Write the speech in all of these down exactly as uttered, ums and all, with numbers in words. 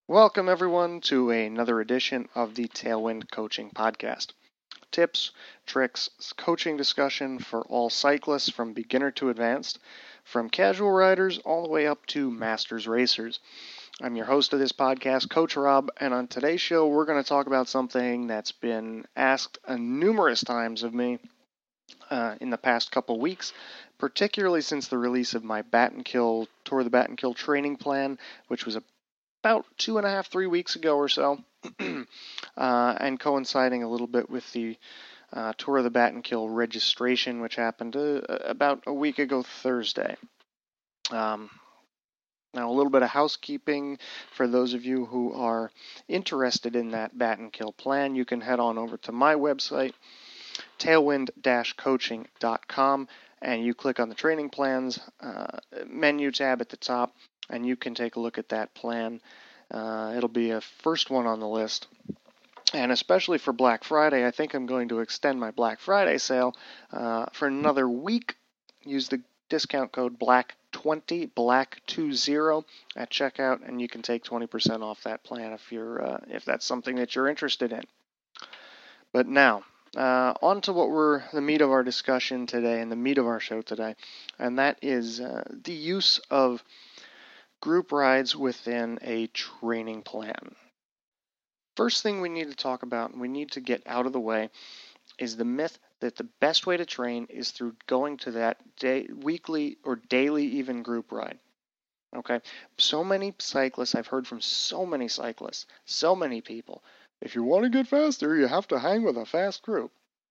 Welcome, everyone, to another edition of the Tailwind Coaching Podcast. Tips, tricks, coaching discussion for all cyclists from beginner to advanced, from casual riders all the way up to masters racers. I'm your host of this podcast, Coach Rob, and on today's show, we're going to talk about something that's been asked uh, numerous times of me uh, in the past couple weeks, particularly since the release of my Bat and Kill Tour of the Bat and Kill training plan, which was a about two and a half, three weeks ago or so, uh, and coinciding a little bit with the uh, Tour of the Bat and Kill registration, which happened uh, about a week ago Thursday. Um, now, a little bit of housekeeping for those of you who are interested in that Bat and Kill plan. You can head on over to my website, tailwind dash coaching dot com, and you click on the training plans uh, menu tab at the top, and you can take a look at that plan. Uh, it'll be a first one on the list. And especially for Black Friday, I think I'm going to extend my Black Friday sale uh, for another week. Use the discount code black twenty, black twenty at checkout, and you can take twenty percent off that plan if you're uh, if that's something that you're interested in. But now, uh, on to what we're the meat of our discussion today and the meat of our show today, and that is uh, the use of group rides within a training plan. First thing we need to talk about, and we need to get out of the way, is the myth that the best way to train is through going to that day, weekly or daily even group ride. Okay, so many cyclists, I've heard from so many cyclists, so many people, if you want to get faster, you have to hang with a fast group.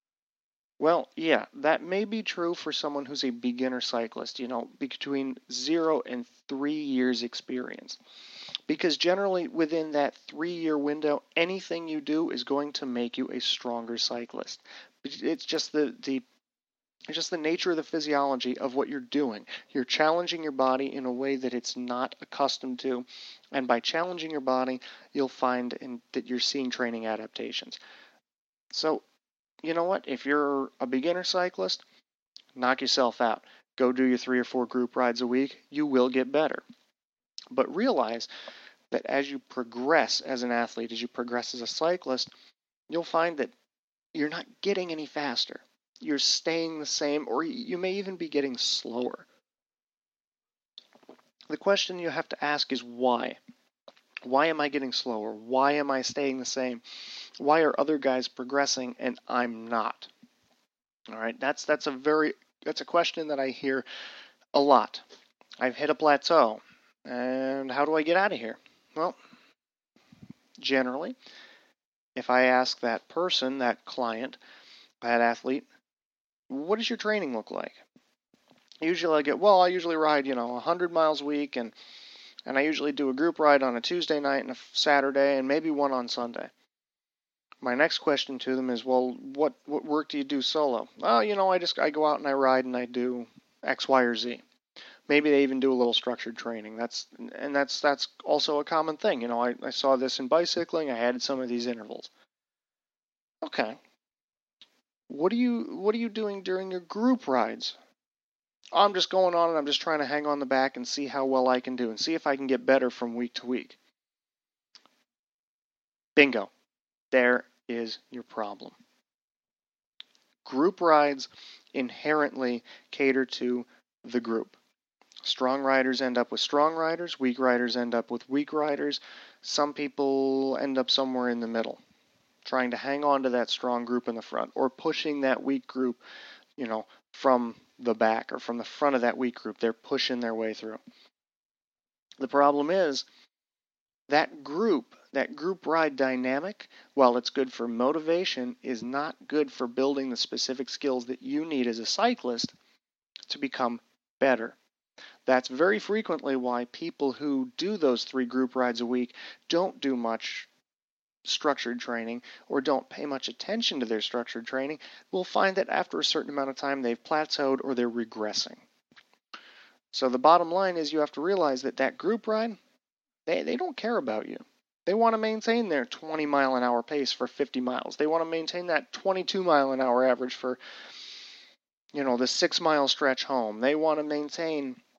Well, yeah, that may be true for someone who's a beginner cyclist, you know, between zero and three years experience. Because generally within that three-year window, anything you do is going to make you a stronger cyclist. It's just the, the it's just the nature of the physiology of what you're doing. You're challenging your body in a way that it's not accustomed to, and by challenging your body, you'll find in, that you're seeing training adaptations. So, you know what? If you're a beginner cyclist, knock yourself out. Go do your three or four group rides a week. You will get better. But realize that as you progress as an athlete, as you progress as a cyclist, you'll find that you're not getting any faster. You're staying the same, or you may even be getting slower. The question you have to ask is why? Why am I getting slower? Why am I staying the same? Why are other guys progressing and I'm not? All right, that's that's a very that's a question that I hear a lot. I've hit a plateau, and how do I get out of here? Well, generally, if I ask that person, that client, that athlete, what does your training look like? Usually I get, well, I usually ride, you know, one hundred miles a week, and and I usually do a group ride on a Tuesday night and a Saturday, and maybe one on Sunday. My next question to them is, well, what, what work do you do solo? Oh, you know, I just I go out and I ride and I do X, Y, or Z. Maybe they even do a little structured training. That's and that's that's also a common thing. You know, I, I saw this in bicycling. I added some of these intervals. Okay. What are you what are you doing during your group rides? I'm just going on and I'm just trying to hang on the back and see how well I can do and see if I can get better from week to week. Bingo. There is your problem. Group rides inherently cater to the group. Strong riders end up with strong riders. Weak riders end up with weak riders. Some people end up somewhere in the middle, trying to hang on to that strong group in the front or pushing that weak group, you know, from the back or from the front of that weak group. They're pushing their way through. The problem is that group, that group ride dynamic, while it's good for motivation, is not good for building the specific skills that you need as a cyclist to become better. That's very frequently why people who do those three group rides a week don't do much structured training or don't pay much attention to their structured training. Will find that after a certain amount of time they've plateaued or they're regressing. So the bottom line is you have to realize that that group ride, they, they don't care about you. They want to maintain their twenty mile an hour pace for fifty miles. They want to maintain that twenty-two mile an hour average for, you know, the six mile stretch home. They want to maintain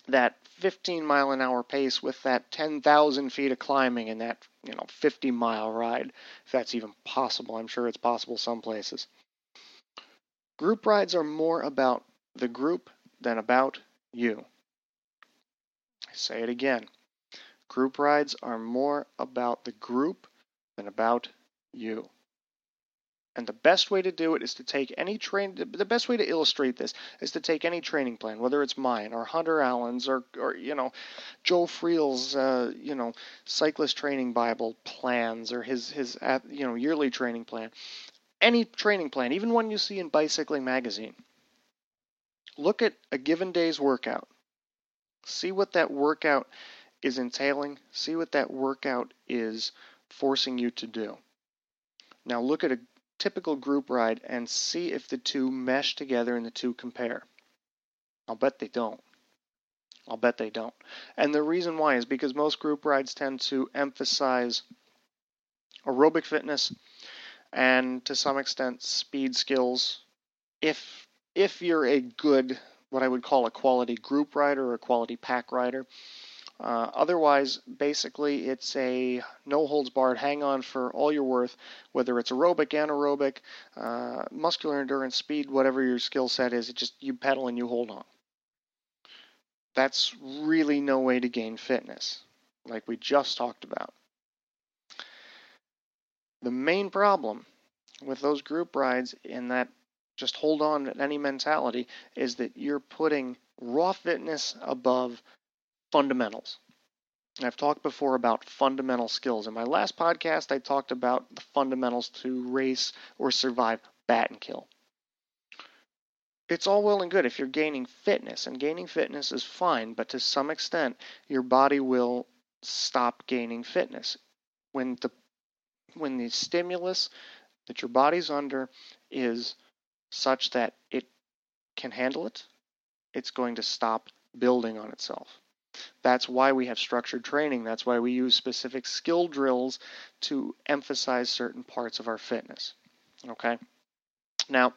that fifteen mile an hour pace with that ten thousand feet of climbing and that, you know, fifty mile ride, if that's even possible. I'm sure it's possible some places. Group rides are more about the group than about you. I say it again. Group rides are more about the group than about you. And the best way to do it is to take any train. The best way to illustrate this is to take any training plan, whether it's mine or Hunter Allen's or, or you know, Joe Friel's, uh, you know, cyclist training Bible plans or his his you know yearly training plan. Any training plan, even one you see in Bicycling Magazine. Look at a given day's workout. See what that workout is entailing. See what that workout is forcing you to do. Now look at a typical group ride and see if the two mesh together and the two compare. I'll bet they don't. I'll bet they don't. And the reason why is because most group rides tend to emphasize aerobic fitness and to some extent speed skills. If if you're a good, what I would call a quality group rider or a quality pack rider. Uh, otherwise, basically, it's a no-holds-barred, hang-on for all you're worth, whether it's aerobic, anaerobic, uh, muscular endurance, speed, whatever your skill set is, it just you pedal and you hold on. That's really no way to gain fitness, like we just talked about. The main problem with those group rides in that just hold on at any mentality is that you're putting raw fitness above fundamentals. I've talked before about fundamental skills. In my last podcast, I talked about the fundamentals to race or survive bat and kill. It's all well and good if you're gaining fitness, and gaining fitness is fine, but to some extent, your body will stop gaining fitness. When the when the stimulus that your body's under is such that it can handle it, it's going to stop building on itself. That's why we have structured training. That's why we use specific skill drills to emphasize certain parts of our fitness. Okay? Now,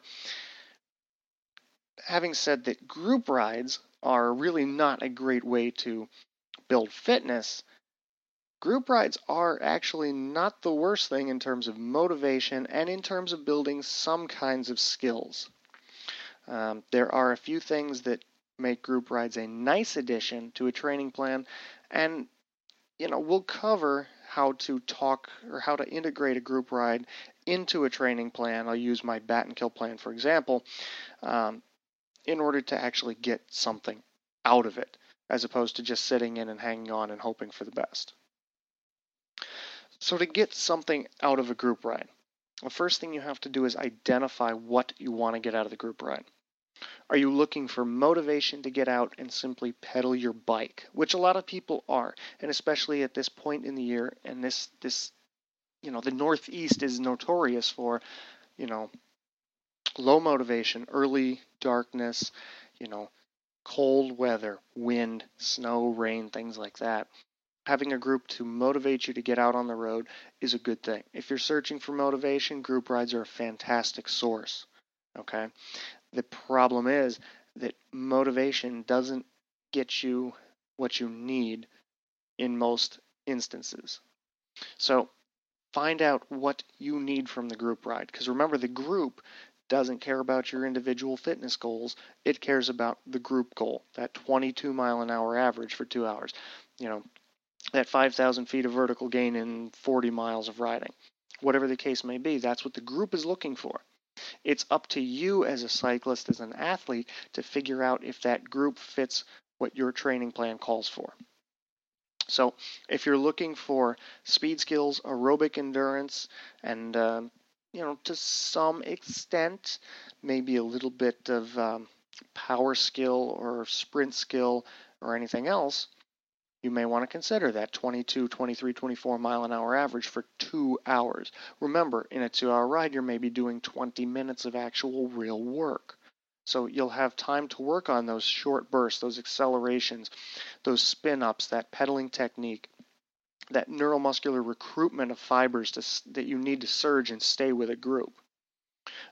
having said that group rides are really not a great way to build fitness, group rides are actually not the worst thing in terms of motivation and in terms of building some kinds of skills. Um, there are a few things that make group rides a nice addition to a training plan, and you know we'll cover how to talk or how to integrate a group ride into a training plan. I'll use my bat and kill plan for example, um, in order to actually get something out of it, as opposed to just sitting in and hanging on and hoping for the best. So to get something out of a group ride, the first thing you have to do is identify what you want to get out of the group ride. Are you looking for motivation to get out and simply pedal your bike, which a lot of people are, and especially at this point in the year, and this, this, you know, the Northeast is notorious for, you know, low motivation, early darkness, you know, cold weather, wind, snow, rain, things like that. Having a group to motivate you to get out on the road is a good thing. If you're searching for motivation, group rides are a fantastic source, okay? The problem is that motivation doesn't get you what you need in most instances. So find out what you need from the group ride, because remember, the group doesn't care about your individual fitness goals. It cares about the group goal, that twenty-two mile an hour average for two hours. You know, that five thousand feet of vertical gain in forty miles of riding. Whatever the case may be, that's what the group is looking for. It's up to you as a cyclist, as an athlete, to figure out if that group fits what your training plan calls for. So if you're looking for speed skills, aerobic endurance, and uh, you know, to some extent, maybe a little bit of um, power skill or sprint skill or anything else, you may want to consider that twenty-two, twenty-three, twenty-four mile an hour average for two hours. Remember, in a two-hour ride, you're maybe doing twenty minutes of actual real work. So you'll have time to work on those short bursts, those accelerations, those spin-ups, that pedaling technique, that neuromuscular recruitment of fibers to, that you need to surge and stay with a group.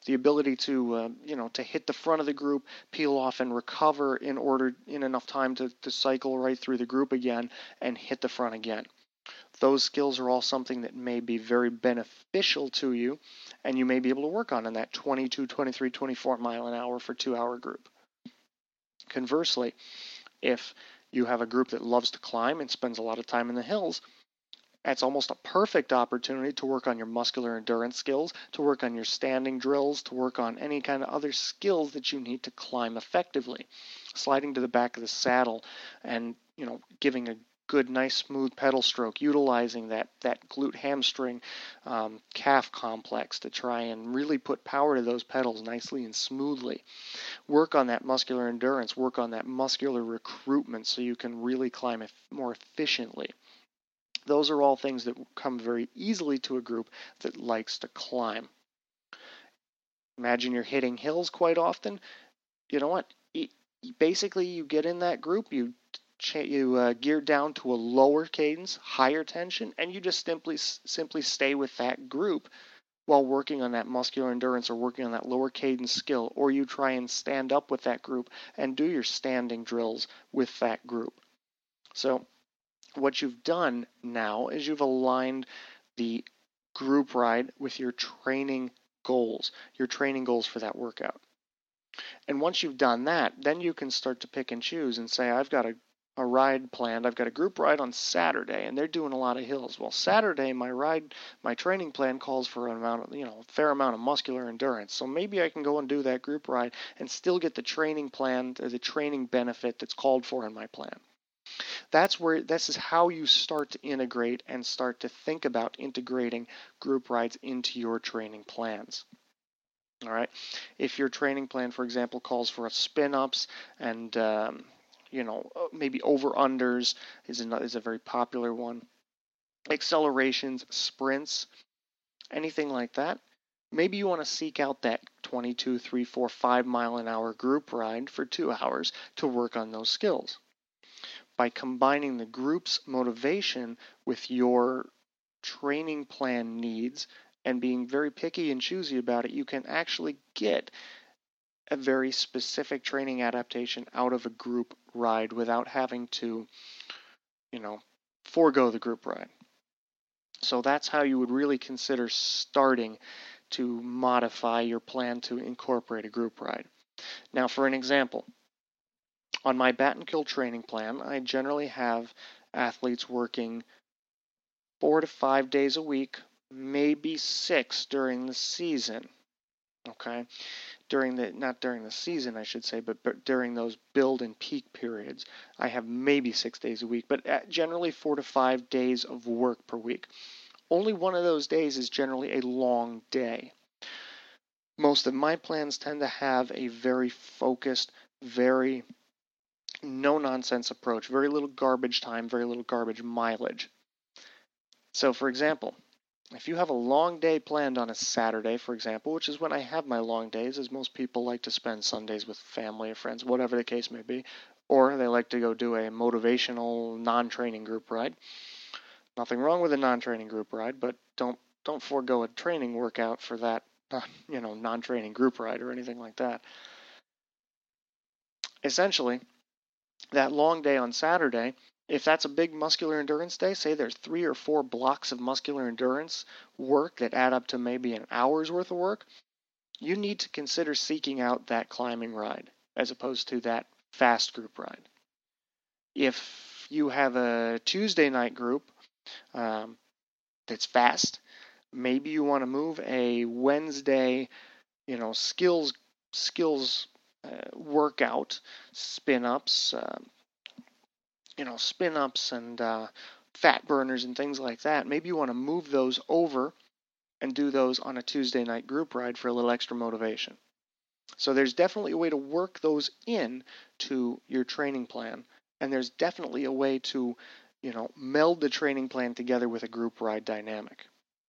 the ability to, uh, you know, to hit the front of the group, peel off and recover in order, in enough time to, to cycle right through the group again and hit the front again. Those skills are all something that may be very beneficial to you, and you may be able to work on in that twenty-two, twenty-three, twenty-four mile an hour for two hour group. Conversely, if you have a group that loves to climb and spends a lot of time in the hills, that's almost a perfect opportunity to work on your muscular endurance skills, to work on your standing drills, to work on any kind of other skills that you need to climb effectively. Sliding to the back of the saddle and, you know, giving a good, nice, smooth pedal stroke, utilizing that, that glute hamstring um, calf complex to try and really put power to those pedals nicely and smoothly. Work on that muscular endurance, work on that muscular recruitment so you can really climb more efficiently. Those are all things that come very easily to a group that likes to climb. Imagine you're hitting hills quite often. You know what? Basically, you get in that group, you you uh, gear down to a lower cadence, higher tension, and you just simply simply stay with that group while working on that muscular endurance or working on that lower cadence skill, or you try and stand up with that group and do your standing drills with that group. So what you've done now is you've aligned the group ride with your training goals, your training goals for that workout. And once you've done that, then you can start to pick and choose and say, I've got a, a ride planned. I've got a group ride on Saturday, and they're doing a lot of hills. Well, Saturday, my ride, my training plan calls for an amount of, you know, a fair amount of muscular endurance. So maybe I can go and do that group ride and still get the training plan, or the training benefit that's called for in my plan. That's where, this is how you start to integrate and start to think about integrating group rides into your training plans. All right. If your training plan, for example, calls for a spin-ups and, um, you know, maybe over-unders is a, is a very popular one. Accelerations, sprints, anything like that. Maybe you want to seek out that twenty-two, three, four, five mile an hour group ride for two hours to work on those skills. By combining the group's motivation with your training plan needs and being very picky and choosy about it, you can actually get a very specific training adaptation out of a group ride without having to, you know, forego the group ride. So that's how you would really consider starting to modify your plan to incorporate a group ride. Now, for an example, on my Battenkill training plan, I generally have athletes working four to five days a week, maybe six during the season. Okay, during the not during the season, I should say, but, but during those build and peak periods, I have maybe six days a week, but generally four to five days of work per week. Only one of those days is generally a long day. Most of my plans tend to have a very focused, very no-nonsense approach, very little garbage time, very little garbage mileage. So, for example, if you have a long day planned on a Saturday, for example, which is when I have my long days, as most people like to spend Sundays with family or friends, whatever the case may be, or they like to go do a motivational non-training group ride. Nothing wrong with a non-training group ride, but don't don't forego a training workout for that, you know, non-training group ride or anything like that. Essentially, that long day on Saturday, if that's a big muscular endurance day, say there's three or four blocks of muscular endurance work that add up to maybe an hour's worth of work, you need to consider seeking out that climbing ride as opposed to that fast group ride. If you have a Tuesday night group um, that's fast, maybe you want to move a Wednesday, you know, skills skills uh, workout, spin-ups, uh, you know, spin-ups and uh, fat burners and things like that. Maybe you want to move those over and do those on a Tuesday night group ride for a little extra motivation. So there's definitely a way to work those in to your training plan, and there's definitely a way to, you know, meld the training plan together with a group ride dynamic.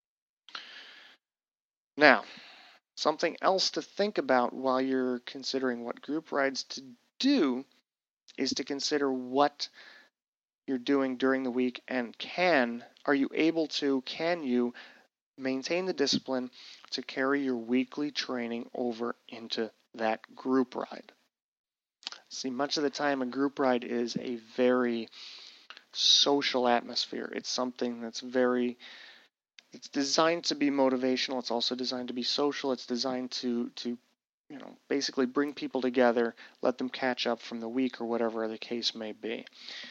Now, something else to think about while you're considering what group rides to do is to consider what you're doing during the week and can, are you able to, can you maintain the discipline to carry your weekly training over into that group ride. See, much of the time a group ride is a very social atmosphere. It's something that's very, it's designed to be motivational. It's also designed to be social. It's designed to, to you know, basically bring people together, let them catch up from the week or whatever the case may be.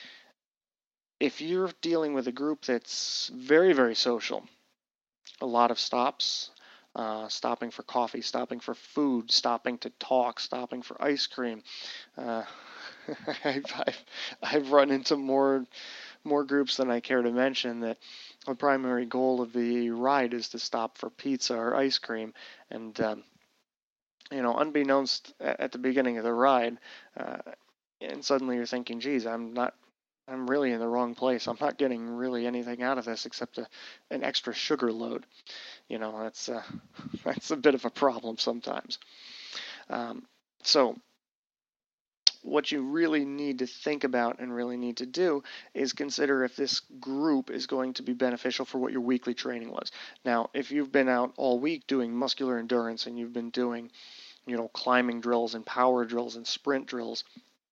If you're dealing with a group that's very, very social, a lot of stops, uh, stopping for coffee, stopping for food, stopping to talk, stopping for ice cream. Uh, I've, I've, I've run into more more groups than I care to mention that the primary goal of the ride is to stop for pizza or ice cream. And, um, you know, unbeknownst at the beginning of the ride, uh, and suddenly you're thinking, geez, I'm not, I'm really in the wrong place. I'm not getting really anything out of this except a, an extra sugar load. You know, that's, uh, that's a bit of a problem sometimes. Um, so, what you really need to think about and really need to do is consider if this group is going to be beneficial for what your weekly training was. Now, if you've been out all week doing muscular endurance and you've been doing, you know, climbing drills and power drills and sprint drills,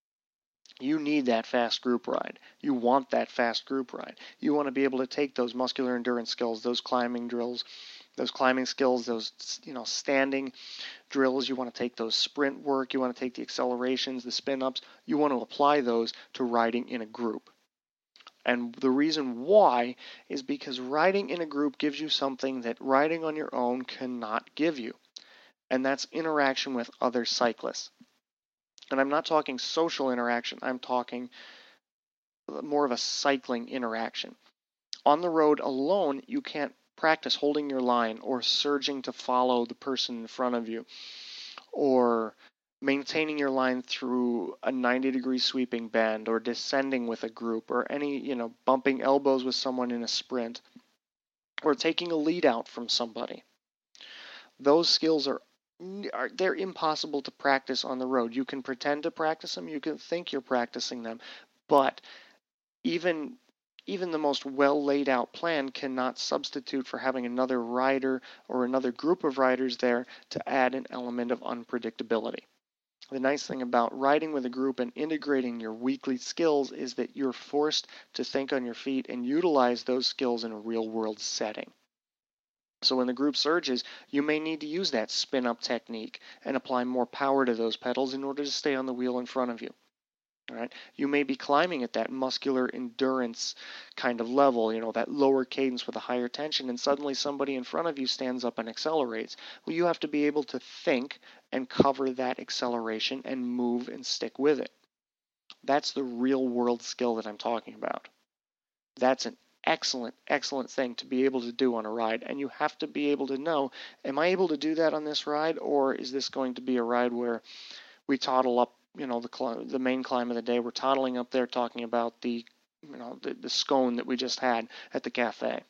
you need that fast group ride. You want that fast group ride. You want to be able to take those muscular endurance skills, those climbing drills, those climbing skills, those, you know, standing drills. You want to take those sprint work. You want to take the accelerations, the spin-ups. You want to apply those to riding in a group. And the reason why is because riding in a group gives you something that riding on your own cannot give you. And that's interaction with other cyclists. And I'm not talking social interaction. I'm talking more of a cycling interaction. On the road alone, you can't practice holding your line or surging to follow the person in front of you or maintaining your line through a ninety degree sweeping bend or descending with a group or any, you know, bumping elbows with someone in a sprint or taking a lead out from somebody. Those skills are, are they're impossible to practice on the road. You can pretend to practice them, you can think you're practicing them, but even Even the most well laid out plan cannot substitute for having another rider or another group of riders there to add an element of unpredictability. The nice thing about riding with a group and integrating your weekly skills is that you're forced to think on your feet and utilize those skills in a real world setting. So when the group surges, you may need to use that spin up technique and apply more power to those pedals in order to stay on the wheel in front of you. All right. You may be climbing at that muscular endurance kind of level, you know, that lower cadence with a higher tension, and suddenly somebody in front of you stands up and accelerates. Well, you have to be able to think and cover that acceleration and move and stick with it. That's the real world skill that I'm talking about. That's an excellent, excellent thing to be able to do on a ride, and you have to be able to know, am I able to do that on this ride, or is this going to be a ride where we toddle up, you know, the cl- the main climb of the day, we're toddling up there talking about the, you know, the, the scone that we just had at the cafe.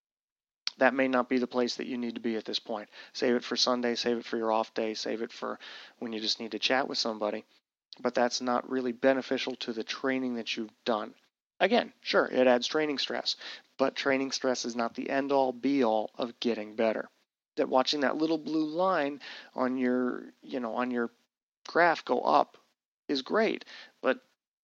That may not be the place that you need to be at this point. Save it for Sunday, save it for your off day, save it for when you just need to chat with somebody. But that's not really beneficial to the training that you've done. Again, sure, it adds training stress, but training stress is not the end-all, be-all of getting better. That watching that little blue line on your, you know, on your graph go up is great, but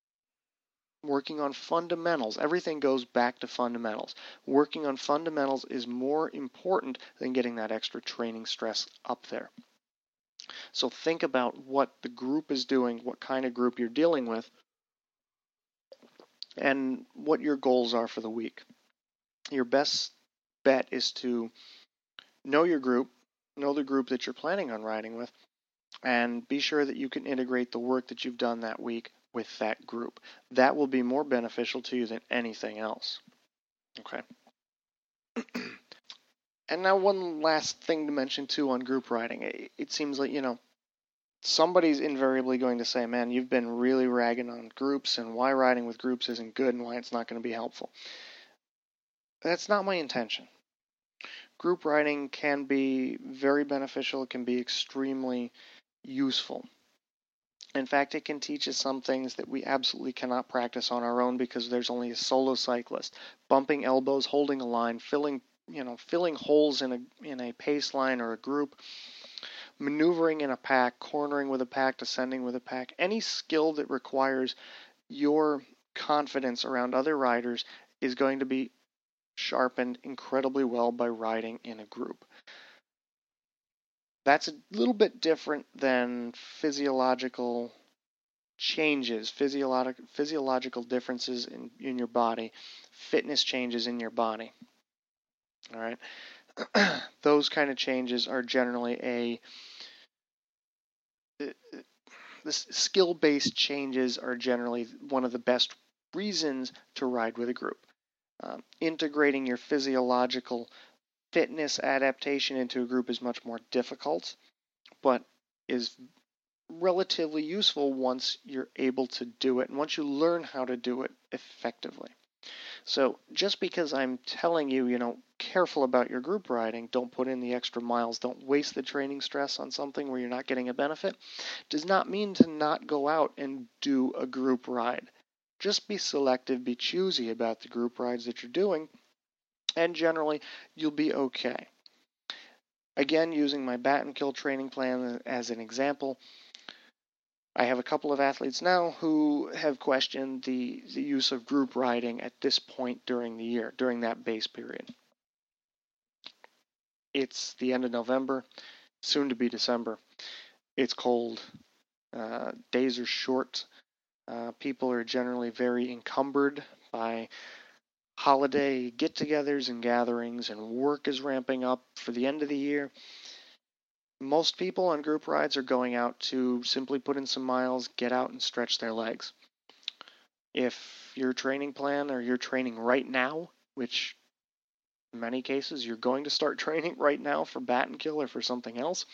working on fundamentals, everything goes back to fundamentals. Working on fundamentals is more important than getting that extra training stress up there. So think about what the group is doing, what kind of group you're dealing with, and what your goals are for the week. Your best bet is to know your group, know the group that you're planning on riding with, and be sure that you can integrate the work that you've done that week with that group. That will be more beneficial to you than anything else. Okay. And now one last thing to mention too on group riding. It, it seems like, you know, somebody's invariably going to say, man, you've been really ragging on groups and why riding with groups isn't good and why it's not going to be helpful. That's not my intention. Group riding can be very beneficial. It can be extremely useful. In fact, it can teach us some things that we absolutely cannot practice on our own because there's only a solo cyclist. Bumping elbows, holding a line, filling you know, filling holes in a in a pace line or a group, maneuvering in a pack, cornering with a pack, descending with a pack, any skill that requires your confidence around other riders is going to be sharpened incredibly well by riding in a group. That's a little bit different than physiological changes, physiologic, physiological differences in, in your body, fitness changes in your body. All right. Those kind of changes are generally a the skill-based changes are generally one of the best reasons to ride with a group. Um, integrating your physiological fitness adaptation into a group is much more difficult, but is relatively useful once you're able to do it and once you learn how to do it effectively. So just because I'm telling you, you know, careful about your group riding, don't put in the extra miles, don't waste the training stress on something where you're not getting a benefit, does not mean to not go out and do a group ride. Just be selective, be choosy about the group rides that you're doing, and generally you'll be okay. Again, using my Battenkill training plan as an example, I have a couple of athletes now who have questioned the, the use of group riding at this point during the year, during that base period. It's the end of November, soon to be December. It's cold. Uh, days are short. Uh, people are generally very encumbered by holiday get-togethers and gatherings, and work is ramping up for the end of the year. Most people on group rides are going out to simply put in some miles, get out and stretch their legs. If your training plan or you're training right now, which in many cases you're going to start training right now for Battenkill or for something else,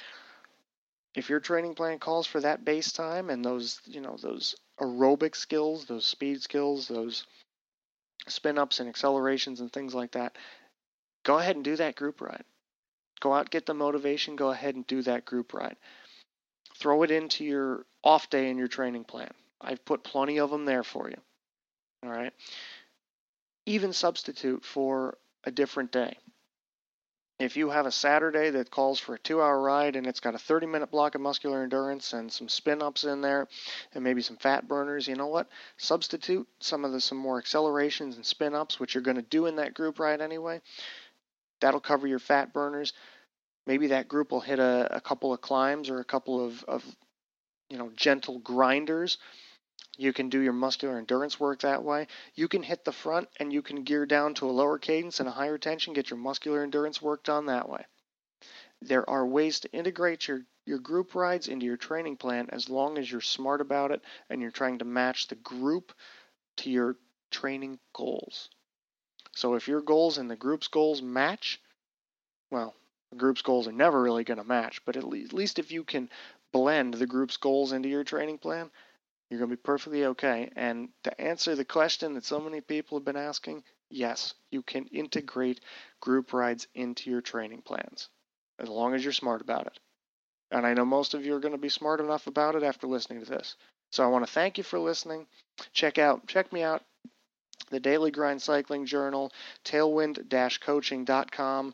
if your training plan calls for that base time and those, you know, those aerobic skills, those speed skills, those spin-ups and accelerations and things like that, go ahead and do that group ride. Go out, get the motivation, go ahead and do that group ride. Throw it into your off day in your training plan. I've put plenty of them there for you. All right. Even substitute for a different day. If you have a Saturday that calls for a two-hour ride and it's got a thirty-minute block of muscular endurance and some spin-ups in there and maybe some fat burners, you know what? Substitute some of the some more accelerations and spin-ups, which you're going to do in that group ride anyway. That'll cover your fat burners. Maybe that group will hit a, a couple of climbs or a couple of, of, you know, gentle grinders. You can do your muscular endurance work that way. You can hit the front and you can gear down to a lower cadence and a higher tension, get your muscular endurance work done that way. There are ways to integrate your, your group rides into your training plan as long as you're smart about it and you're trying to match the group to your training goals. So if your goals and the group's goals match, well, the group's goals are never really going to match, but at least, at least if you can blend the group's goals into your training plan, you're going to be perfectly okay. And to answer the question that so many people have been asking, yes, you can integrate group rides into your training plans, as long as you're smart about it. And I know most of you are going to be smart enough about it after listening to this. So I want to thank you for listening. Check out, check me out, the Daily Grind Cycling Journal, tailwind dash coaching dot com.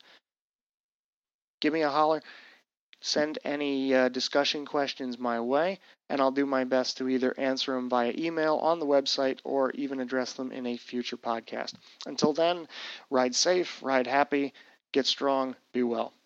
Give me a holler. Send any uh, discussion questions my way, and I'll do my best to either answer them via email on the website or even address them in a future podcast. Until then, ride safe, ride happy, get strong, be well.